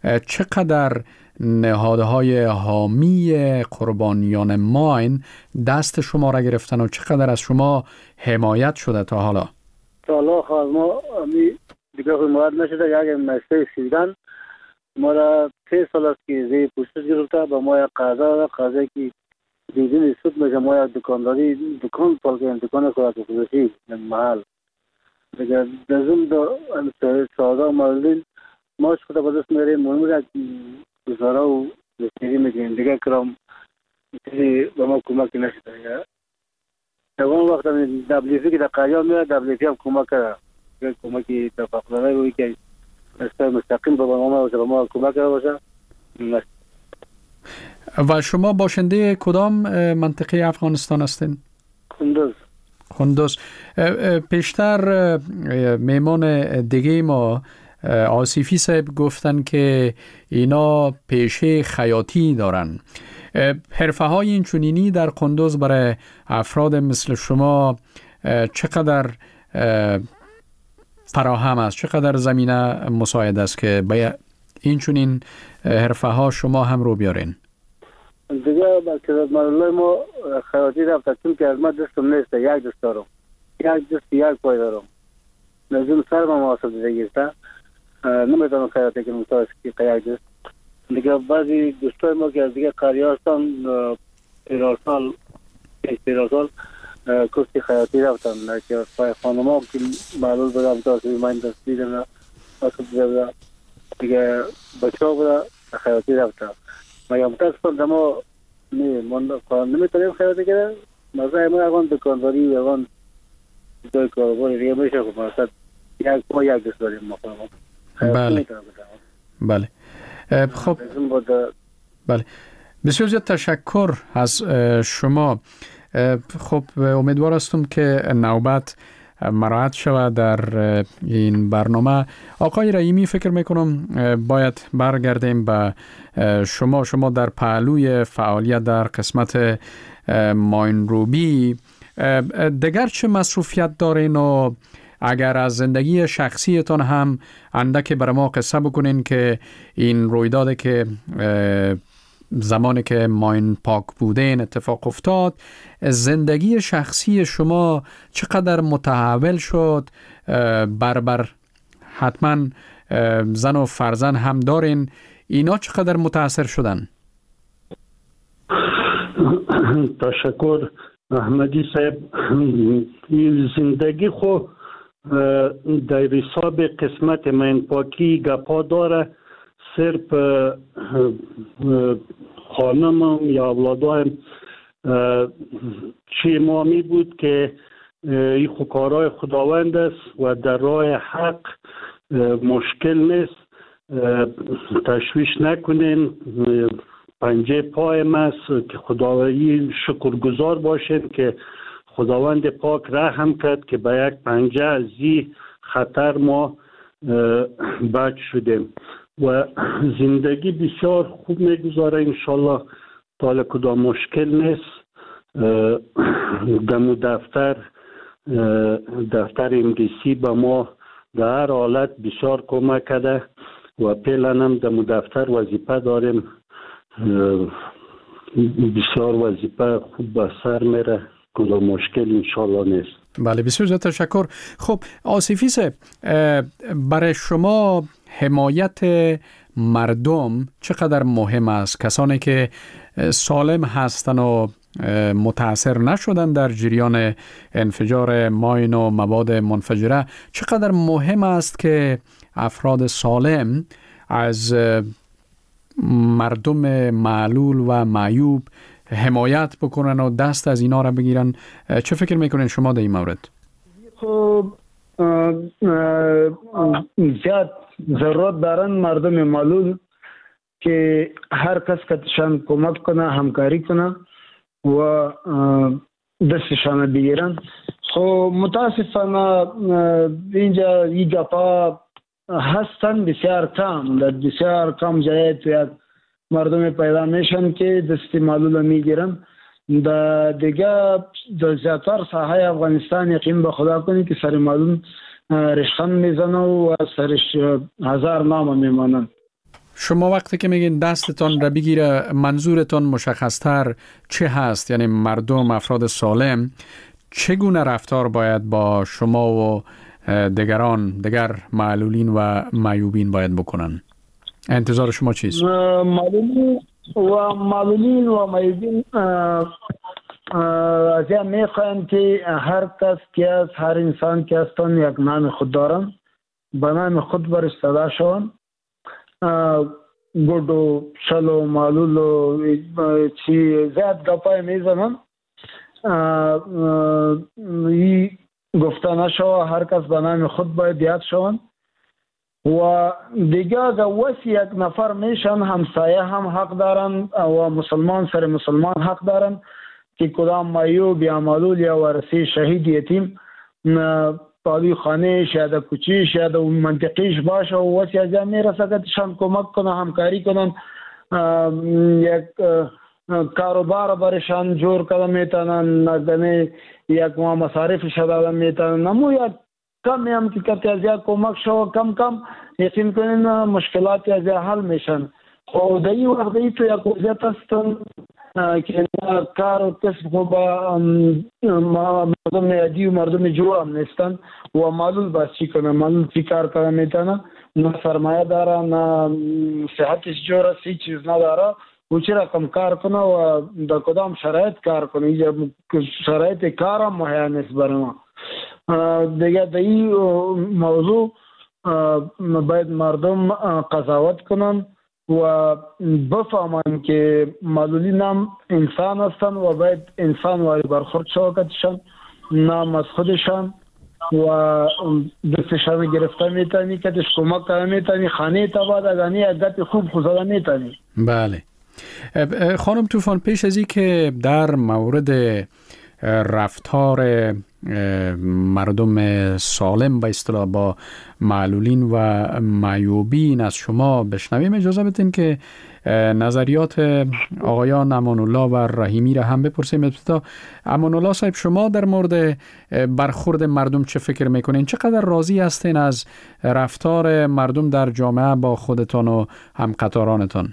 Speaker 2: چقدر نهادهای حامی قربانیان ماین دست شما را گرفتن و چقدر از شما حمایت شده تا حالا؟
Speaker 8: تا حالا خواهد ما دیگه حمایت نشده. یک مسئله سیدن ما را سه سال است که زی پوشش گرفته. با ما یک قضا قضایی که دیدین سود میشه. ما یک دکانداری دکان پالکیم، دکان خوراک فروشی محل دیگه دزم دو ساده و مردین ماش خدا با دست میریم مهم را گزاره و بسیاری میکنیم دیگه کرام چیزی به ما کمکی نشده. اون وقت دبلیفی که در قریان میره دبلیفی هم کمک کرده، کمکی تفاقداره روی که مستقیم به ما باشه، به ما کمک کرده باشه.
Speaker 2: و شما باشنده کدام منطقه افغانستان هستین؟
Speaker 8: کندوز.
Speaker 2: کندوز. پیشتر میمان دیگه ما آصفی صاحب گفتن که اینا پیشه خیاطی دارن. حرفه های این چنینی در کندوز برای افراد مثل شما چقدر فراهم است؟ چقدر زمینه مساعد است که به این چنین حرفه ها شما هم رو بیارین؟
Speaker 8: دیگه بسیار مالای ما خیاطی رفته، چون که از ما دستم نیست، یک دست دارم، یک دست یک پای دارم، نزدیم سر ما محاسب دیده گیسته، نمیتونم خیاطی کنم تا از که یک دست. دیگه بعضی دوستای ما که از دیگه قریه هستن تیرار سال تیرار سال کسی خیاطی رفتن که پای خانم ها که معلول بدم تا سوی من دست دیدم محاسب دیده بودم دیگه بچه ها بوده خیاطی رفتن. ما یا متاسفم دما نمیتونیم خیاطی کنیم، مثلا ما اگان دکانداری یا اگان جای کارباری دیگه میشه که مثلا یک پا یک دست داریم مقام.
Speaker 2: بله بله خب بله بسیار زیاد تشکر از شما. خب امیدوار هستم که نوبت مراعات شود در این برنامه. آقای رحیمی فکر میکنم باید برگردیم به شما. شما در پهلوی فعالیت در قسمت ماین روبی دیگر چه مصروفیت دارین و اگر از زندگی شخصیتان هم اندک بر ما قصه بکنین که این رویداده که زمانی که ماین پاک بودین اتفاق افتاد، زندگی شخصی شما چقدر متحول شد؟ بربر حتما زن و فرزند هم دارین، اینا چقدر متاثر شدن؟
Speaker 3: تشکر احمدی صاحب. زندگی خو در حساب قسمت ماین پاکی گپا داره. صرف خانمم یا اولادایم چی امامی بود که این خو کارهای خداوند است و در راه حق مشکل نیست، تشویش نکنین، پنجه پایم است که خداوندی شکرگزار باشین که خداوند پاک رحم کرد که به یک پنجه از این خطر ما بچ شدیم و زندگی بسیار خوب میگذاره انشالله. تا کدام مشکل نیست. دمو دفتر دفتر امریسی به ما در هر حالت بسیار کمک کرده و پیلن هم دمو دفتر وظیفه داریم، بسیار وظیفه خوب به سر میره، کدام مشکل انشالله نیست.
Speaker 2: بله بسیار زیاد تشکر. خب آصفی صاحب، برای شما حمایت مردم چقدر مهم است؟ کسانی که سالم هستند و متاثر نشدن در جریان انفجار ماین و مواد منفجره، چقدر مهم است که افراد سالم از مردم معلول و معیوب حمایت بکنن و دست از اینا را بگیرن؟ چه فکر میکنین شما در این مورد؟
Speaker 4: خب زیاد ضرورت دارن مردم معلول که هر کس کتشان کمک کنه، همکاری کنه و دستشان بگیرن. خب متاسفانه اینجا این گپا هستن بسیار کم، در بسیار کم جای توی مردم پیدا میشن که دست معلول میگیرن. در دیگه در زیادتر ساحه افغانستان یقین به خدا کنی که سر معلول رشخند میزنه و سرش هزار نام میمانن.
Speaker 2: شما وقتی که میگین دستتان را بگیره، منظورتان مشخصتر چه هست؟ یعنی مردم، افراد سالم چگونه رفتار باید با شما و دیگران، دیگر معلولین و معیوبین باید بکنن؟ انتظار شما چیست؟
Speaker 4: معلولین و معلولین و معیوبین از این میخواین که هر کس که از هر انسان که هستن یک نام خود دارن، به نام خود برش صدا شون. گوڑو شلو معلولو چی زیاد گپای میزنن، ای گفته نشو، هر کس به نام خود باید یاد شون و دیگه وسی یک نفر میشن، همسایه هم حق دارن و مسلمان سر مسلمان حق دارن که کدام معیوب یا معلول یا ورثه شهید یتیم پالی خانه شاید کوچی شاید منطقیش باشه و وسی از این میرسه که شان کمک کنه، همکاری کنن، یک کاروبار برشان جور کنه میتونن، نزدنه یک ما مصارف شده میتونن، نمو یک کم هم که کتی از یک کمک شو کم کم یقین کنین مشکلات از یک حل میشن. خب در این وقت ای تو یک وضعیت هستن که کار و کسب خب مردم عادی و مردم جو هم نیستن و معلول باز چی کنه، معلول چی کار کنه میتونه، نه سرمایه داره، نه صحتش جوره، سی چیز نداره و چی رقم کار کنه و در کدام شرایط کار کنه. شرایط کار هم مهیا نیست برای ما. دیگه در این موضوع باید مردم قضاوت کنن و بفهمن که معلولین هم انسان هستن و باید انسان واری برخورد شوکتشن، نام از خودشان و دستشان گرفته میتونی که کمک کنه میتونی خانه تباد اگانی عدت خوب خوزاده میتونی.
Speaker 2: بله خانم طوفان، پیش از این که در مورد رفتار مردم سالم به اصطلاح با معلولین و معیوبین از شما بشنویم، اجازه بدین که نظریات آقایان امان الله و رحیمی را هم بپرسیم. ابتدا امان الله صاحب، شما در مورد برخورد مردم چه فکر میکنین؟ چقدر راضی هستین از رفتار مردم در جامعه با خودتان و همقطارانتان؟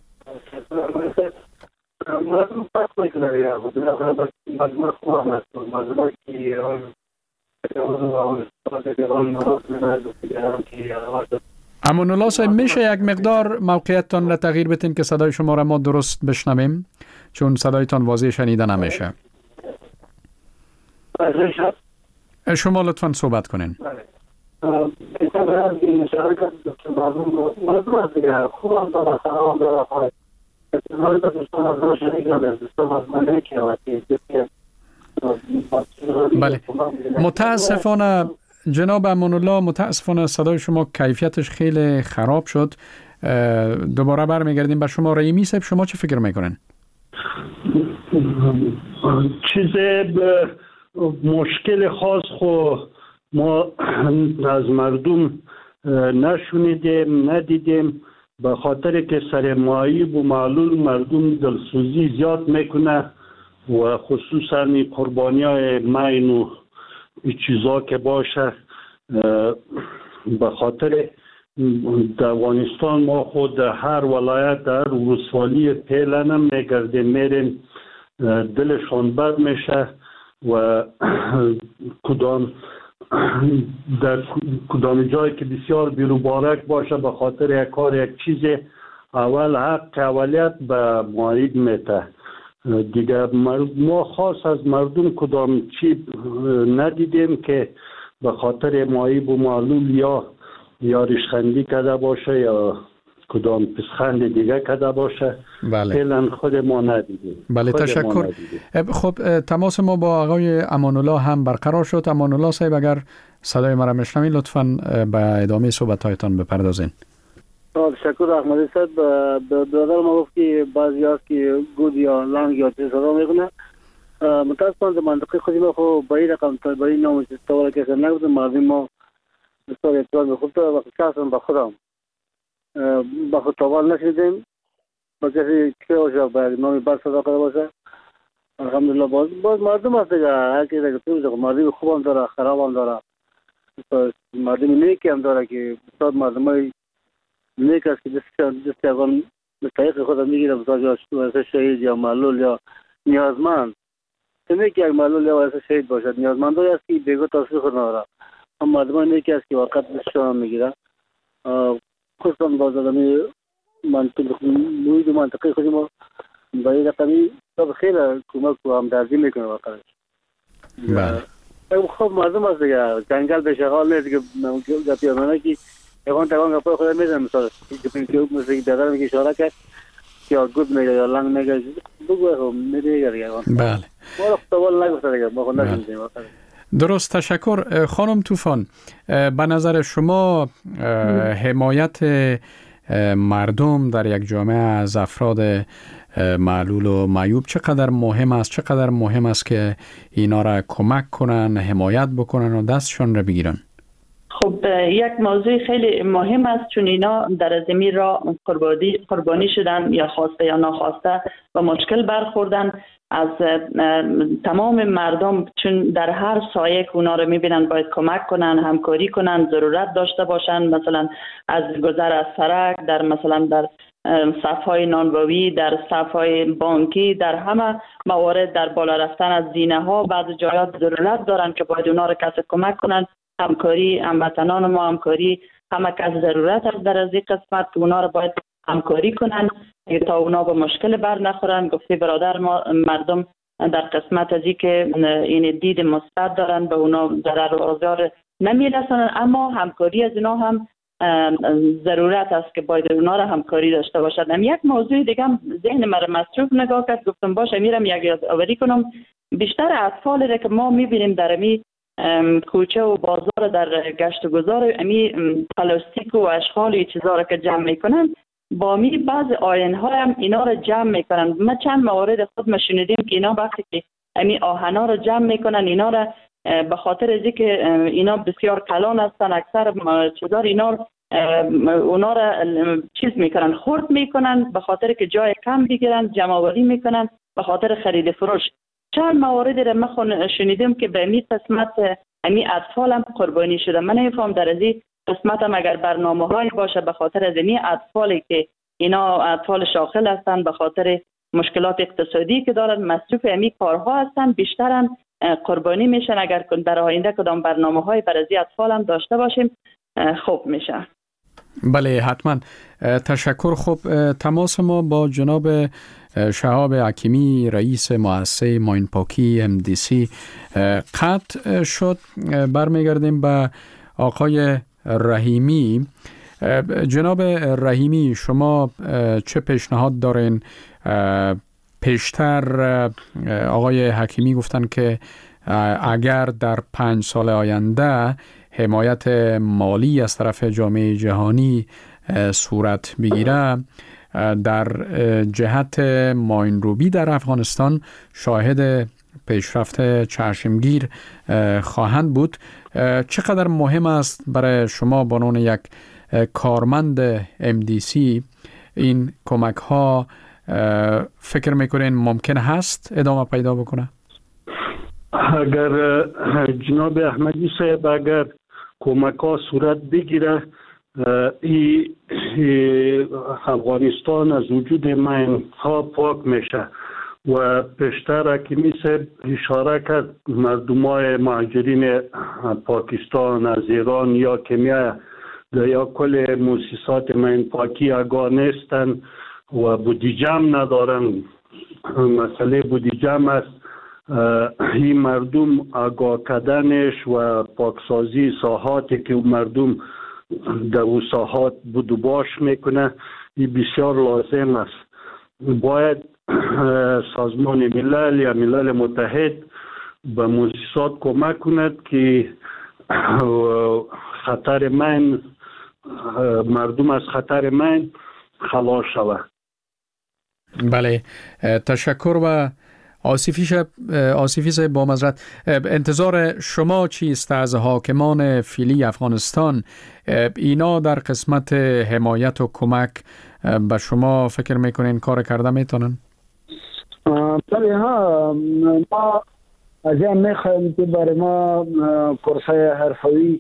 Speaker 8: مردم فرق میکنه یا مردم خوب هم هست، مردم که
Speaker 2: امان الله صاحب، میشه یک مقدار موقعیتتان را تغییر بدین که صدای شما را ما درست بشنویم، چون صدایتان واضح شنیده نمیشه. شما لطفاً صحبت کنین. بله متاسفانه جناب امان الله، متاسفانه صدای شما کیفیتش خیلی خراب شد. دوباره برمیگردیم به شما. رحیمی صاحب، شما چه فکر میکنین؟
Speaker 3: چیز مشکل خاص خو ما از مردم نشونیدیم ندیدیم، به خاطر که سر معیوب و معلول مردم دلسوزی زیاد میکنه و خصوصا قربانی های مین و این چیزا که باشه. به خاطر در افغانستان ما خود هر ولایت در ولسوالی پیلن هم میگردیم میریم، دلشان بد میشه و کدام در کدام جایی که بسیار بیروبارک باشه به خاطر یک کار یک چیز اول حق اولیت به معیوب میته دیگه. ما خاص از مردم کدام چی ندیدیم که به خاطر معیوب و معلول یا یا ریشخندی کرده باشه یا کدام پسخند دیگه کرده باشه.
Speaker 2: بله.
Speaker 3: فعلا خود ما ندیدیم.
Speaker 2: بله تشکر. خب تماس ما با آقای امان الله هم برقرار شد. امان الله صاحب، اگر صدای ما را میشنوید لطفاً به ادامه صحبت‌هایتان بپردازین.
Speaker 8: تشکر احمدی صاحب. برادر ما گفت که بعضی هست که گود یا لنگ یا چیز صدا میکنه. متاسفانه منطقه خودی ما خب با این رقم تا با این نام استوار که نگفتم مردم ما استوار اعتراض میخورد و خصوصا با خودم با خود توال نشدیم با کسی که باشه با نامی بر صدا کرده باشه. الحمدلله باز باز مردم هست دیگه، هر کی دیگه تو مردم خوب هم داره خراب هم داره، مردم نیکی هم داره که بسیار مردم های نیک است که دستی افغان مستحق خود میگیره، بسیار یا شهید یا معلول یا نیازمند. نه که یک معلول یا واسه شهید باشد، نیازمند است که بیگو تاثیر خود نداره. اما مردم نیکی است که وقت دستشان میگیره. خصوصا باز آدمی منطقه محیط منطقه خودی ما با این رقمی سب خیلی کمک و همدردی میکنه واقعا. بله. خب مردم هست دیگه، جنگل به شغال نیست که گپی آمانه که یکان تکان گپای خود میزن. مثلا مثل که دادر میگه اشاره کرد یا گود میگه یا لنگ میگه بگوه خب میگه دیگه.
Speaker 2: بله.
Speaker 8: ما اختوال نگفته دیگه، ما خود نشونیم واقعا.
Speaker 2: درست تشکر. خانم طوفان، به نظر شما حمایت مردم در یک جامعه از افراد معلول و معیوب چقدر مهم است؟ چقدر مهم است که اینا را کمک کنن، حمایت بکنن و دستشون را بگیرن؟
Speaker 5: خب یک موضوع خیلی مهم است، چون اینا در زمین را قربانی قربانی شدن یا خواسته یا ناخواسته و مشکل برخوردن از تمام مردم، چون در هر سایه که اونا رو میبینن باید کمک کنن، همکاری کنن، ضرورت داشته باشن. مثلا از گذر از سرک، در مثلا در صفهای نانوایی، در صفهای بانکی، در همه موارد، در بالا رفتن از زینه ها، بعض جایات ضرورت دارن که باید اونا رو کسی کمک کنن. همکاری هموطنان ما، همکاری همه کس ضرورت است در از این قسمت که اونا رو باید همکاری کنن تا اونا به مشکل بر نخورن. گفتی برادر ما مردم در قسمت ازی که این دید مثبت دارن به اونا ضرر و آزار نمیرسونن، اما همکاری از اینا هم ضرورت است که باید اونا را همکاری داشته باشد. یک موضوع دیگه هم ذهن مرا مصروف نگاه کرد، گفتم باشه میرم یک یادآوری کنم. بیشتر اطفالی را که ما میبینیم در امی کوچه و بازار در گشت و گذار، امی پلاستیک و اشغال چیزا را که جمع میکنن، با می بعض آینهای هم اینا را جمع میکنن. ما چند موارد خود ما شنیدیم که اینا وقتی که امی آهنا را جمع میکنن، اینا را به خاطر از اینکه اینا بسیار کلان هستن، اکثر چیزا اینا اونا را چیز میکنن، خرد میکنن، به خاطر که جای کم بگیرن جمع آوری میکنن به خاطر خرید فروش. چند موارد را ما شنیدیم که به می قسمت امی اطفال هم قربانی شده. من نمیفهم در از این قسمت هم اگر برنامه هایی باشه به خاطر از امی اطفالی که اینا اطفال شاغل هستن، به خاطر مشکلات اقتصادی که دارن، مصروف امی کارها هستن، بیشترن قربانی میشن. اگر در آینده کدام برنامه های برای اطفال هم داشته باشیم خوب میشه.
Speaker 2: بله حتما. تشکر. خب تماس ما با جناب شهاب حکیمی رئیس مؤسسه ماین پاکی ام دی سی قطع شد. برمیگردیم به آقای رحیمی. جناب رحیمی، شما چه پیشنهاد دارین؟ پیشتر آقای حکیمی گفتن که اگر در پنج سال آینده حمایت مالی از طرف جامعه جهانی صورت بگیره، در جهت ماینروبی در افغانستان شاهد پیشرفت چشمگیر خواهند بود. چقدر مهم است برای شما به عنوان یک کارمند ام دی سی این کمک ها؟ فکر میکنین ممکن هست ادامه پیدا بکنه؟
Speaker 3: اگر جناب احمدی صاحب اگر کمک ها صورت بگیره، ای افغانستان از وجود ماین ها پاک میشه. و پیشتر حکیمی صاحب اشاره کرد مردم های مهاجرین پاکستان از ایران یا کنیا یا کل مؤسسات ماین پاکی آگاه نیستن و بودجه هم ندارن. مسئله بودجه هم است. این مردم آگاه کردنش و پاکسازی ساحاتی که مردم در اون ساحات بود و باش میکنه این بسیار لازم است. باید سازمان ملل یا ملل متحد به مؤسسات کمک کند که خطر من مردم از خطر من خلاص شود.
Speaker 2: بله تشکر. و آصفی شب آصفی صاحب با معذرت، انتظار شما چیست از حاکمان فعلی افغانستان؟ اینا در قسمت حمایت و کمک به شما فکر میکنین کار کرده میتونن؟
Speaker 4: بله ها، ما از این میخوایم که برای ما کورسای حرفوی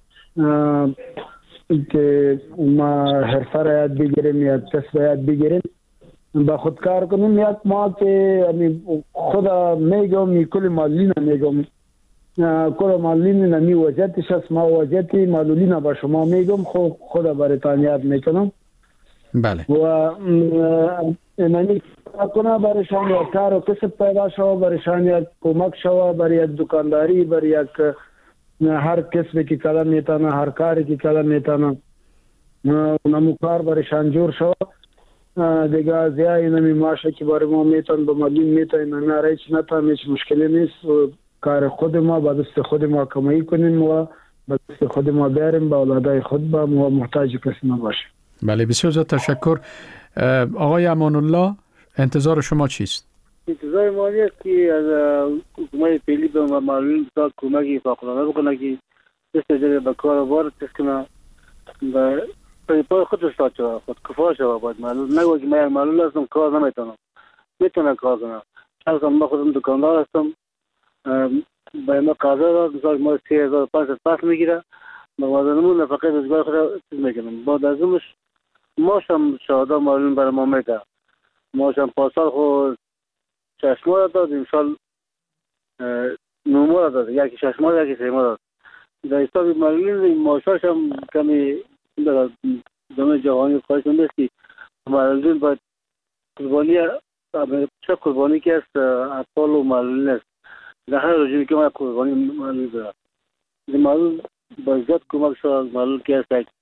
Speaker 4: که ما حرفه را یاد بگیریم یا کسب یاد بگیریم با خود کار کنیم. یک ما که خدا میگم کل معلولین میگم کل معلولین نمی وضعیتش است، ما وضعیت معلولین با شما میگم خود خدا برایتان یاد میکنم.
Speaker 2: بله.
Speaker 4: و نمی کنه برایشان یک کار و کسب پیدا شود، برایشان یک کمک شود، برای یک دکانداری، برای یک هر کسبی که کلم میتانه، هر کاری که کلم میتانه نمو کار برایشان جور شود. دیگه از یای نمی ماشه که برای ما میتون به معلوم میتون نمی رایچ نتام هیچ مشکلی نیست. و کار خود ما با دست خود ما کمایی کنیم و با دست خود ما بیاریم، با اولادای خود با ما محتاج کسی نباشیم.
Speaker 2: بله بسیار زیاد تشکر. آقای امان الله، انتظار شما چیست؟
Speaker 8: انتظار ما است که از حکومت فعلی به معلولین بسیار کمکی فوق‌العاده بکنه که دست جای به کار وارد کنه و پای خودش داشته شود، خود کفا شود. باید معلول نگوید که من یک معلول هستم کار نمیتونم، میتونم کار کنم. اصلا ما خودم دکاندار هستم، باید ما قضا داد مثلا ما سی هزار پانصد پس میگیره، موازنمون نفقه روزگار خود چیز میکنم. بعد از اونش ماشم شهادا معلول برای ما میده، ماشم پاسال خود شش ماه داد، امسال نه ماه داد، یکی شش ماه یکی سه ماه داد. در حساب معلولین ماشاش هم کمی در جامعه جهانی خواهش می‌کنم که معلولین باید قربانی چه قربانی که است اطفال و معلولین است. در هر رژیمی که ما قربانی معلول دارد، معلول باید زیاد کمک شود. معلول که است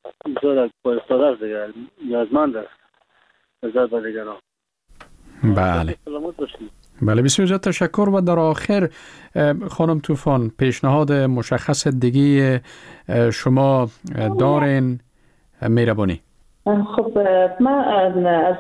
Speaker 8: بسیار پایستاده است دیگر، نیازمند است نظر به دیگران.
Speaker 2: بله
Speaker 8: سلامت باشید.
Speaker 2: بله بسیار زیاد تشکر. و در آخر خانم طوفان پیشنهاد مشخص دیگه شما دارین مهربانی؟
Speaker 5: خب ما از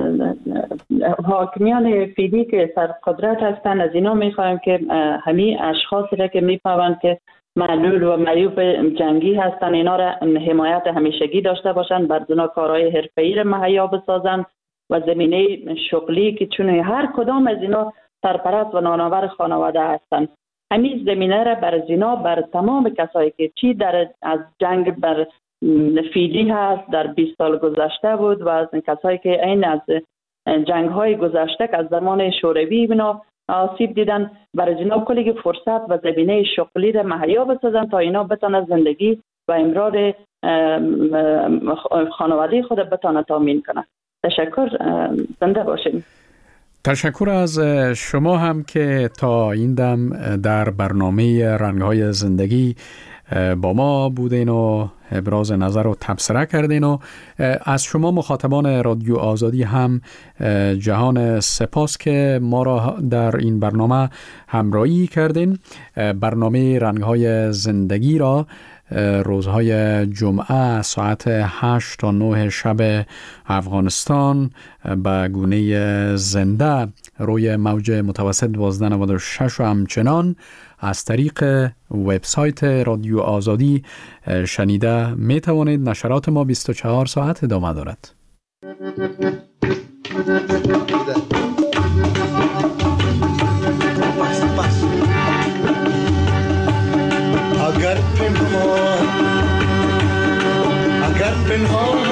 Speaker 5: حاکمیان فیدی که سر قدرت هستند از اینا میخوایم که همین اشخاصی را که میفهمند که معلول و معیوب جنگی هستند اینا را حمایت همیشگی داشته باشند، بر زنا کارهای حرفه‌ای را مهیا بسازند و زمینه شغلی که چون هر کدام از اینا سرپرست و نانآور خانواده هستند، همین زمینه را بر زنا بر تمام کسایی که چی در از جنگ بر فیدی هست در بیست سال گذشته بود و از کسایی که این از جنگ های گذشته که از زمان شوروی بنا آسیب دیدن، برای اینا کلی فرصت و زمینه شغلی را مهیا بسازن تا اینا بتونه زندگی و امرار خانواده خود بتونه تامین کنه. تشکر، زنده باشین.
Speaker 2: تشکر از شما هم که تا این دم در برنامه رنگ‌های زندگی با ما بودین و ابراز نظر و تبصره کردین و از شما مخاطبان رادیو آزادی هم جهان سپاس که ما را در این برنامه همراهی کردین. برنامه رنگ‌های زندگی را روزهای جمعه ساعت هشت تا نه شب افغانستان به گونه زنده روی موج متوسط دوازده نود و شش و همچنان از طریق وبسایت رادیو آزادی شنیده می توانید. نشرات ما بیست و چهار ساعت ادامه دارد.
Speaker 9: اگر پنهان اگر پنهان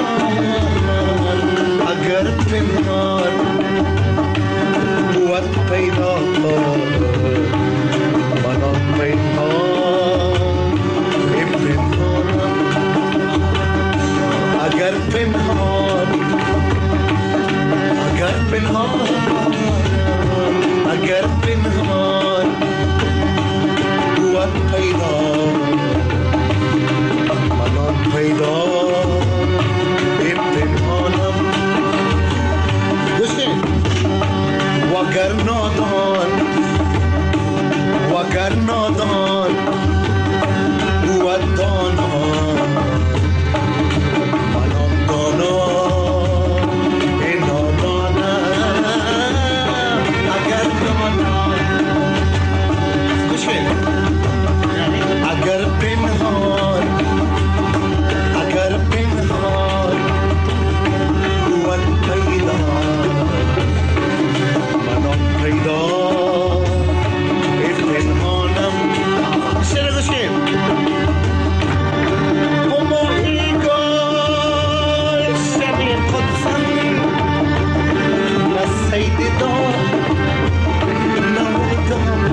Speaker 9: اگر پنهان قوت پیدا کن منان پنهان ای پنهانم اگر پنهان اگر پنهان اگر پنهان قوت پیدا منان پیدا ای پنهانم گوشین وگر نادان وگر نادان قوت دانان منان دانا ای نادانم اگر نادان گوشین اگر پنهان اگر پنهان قوت پیدا منان پیدا ای پنهانم شده گوشیم همایی گل شبی قدسم نسیدی دار نمودم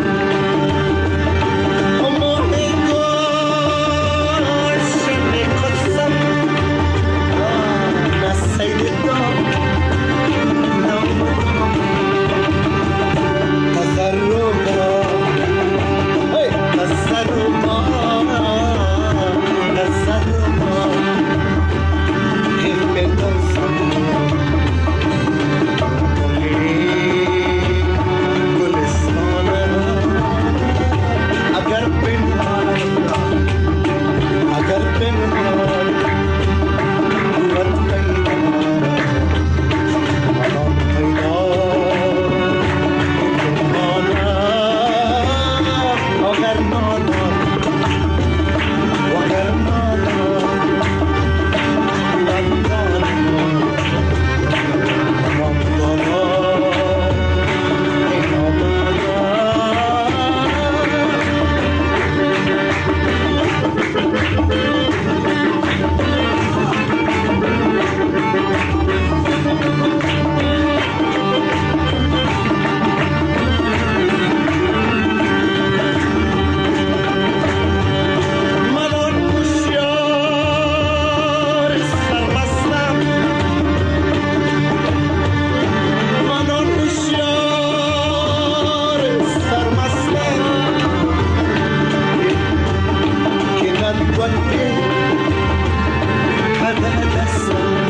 Speaker 9: دستم